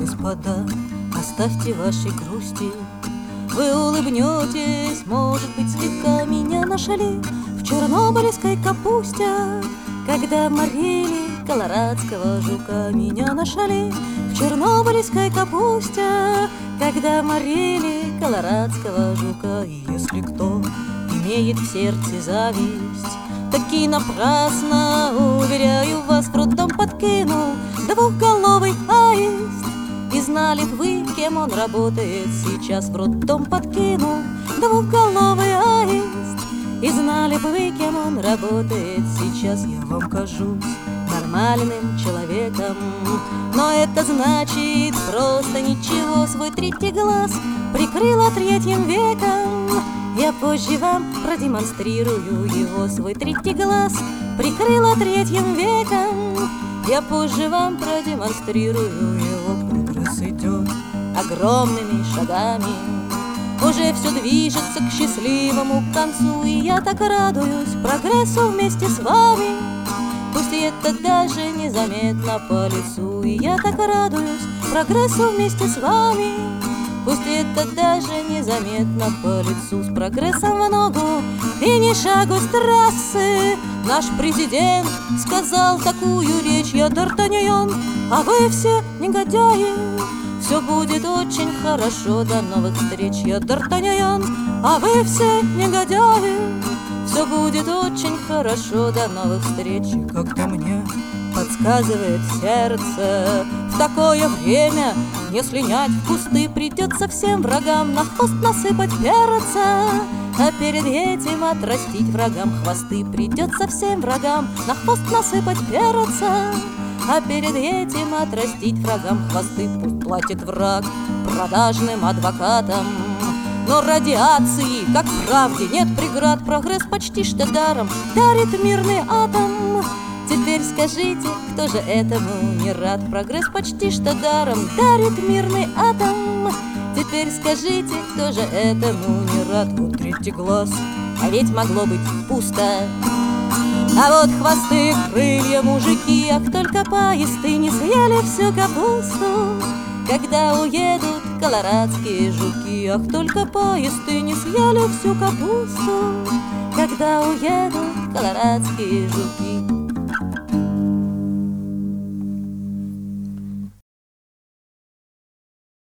господа, оставьте ваши грусти. Вы улыбнетесь, может быть, слегка меня нашли в чернобыльской капусте, когда морили колорадского жука. Меня нашли в чернобыльской капусте, когда морили колорадского жука. И если кто имеет в сердце зависть, таки напрасно, уверяю вас, в роддом подкинул двухголовый аист. И знали б вы, кем он работает сейчас, в роддом подкинул двухголовый аист. И знали бы вы, кем он работает сейчас. Я вам кажусь нормальным человеком, но это значит просто ничего. Свой третий глаз прикрыла третьим веком. Я позже вам продемонстрирую его. Свой третий глаз прикрыла третьим веком. Я позже вам продемонстрирую его. Прогресс идет огромными шагами, уже все движется к счастливому концу. И я так радуюсь прогрессу вместе с вами, пусть это даже незаметно по лицу. И я так радуюсь прогрессу вместе с вами, пусть это даже незаметно по лицу. С прогрессом в ногу и ни шагу с трассы наш президент сказал такую речь: я Д'Артаньян, а вы все негодяи. Все будет очень хорошо, до новых встреч. Я Д'Артаньян, а вы все негодяи. Все будет очень хорошо, до новых встреч. И как-то мне подсказывает сердце, в такое время не слинять в кусты, придется всем врагам на хвост насыпать перца, а перед этим отрастить врагам хвосты. Придется всем врагам на хвост насыпать перца, а перед этим отрастить врагам хвосты. Пусть платит враг продажным адвокатам, но радиации, как правде, нет преград. Прогресс почти что даром дарит мирный атом. Теперь скажите, кто же этому не рад? Прогресс почти что даром дарит мирный атом. Теперь скажите, кто же этому не рад? Вот третий глаз, а ведь могло быть пусто. А вот хвосты, крылья, мужики, ах, только поезды не съели всю капусту, когда уедут колорадские жуки. Ах, только поезды не съели всю капусту, когда уедут колорадские жуки.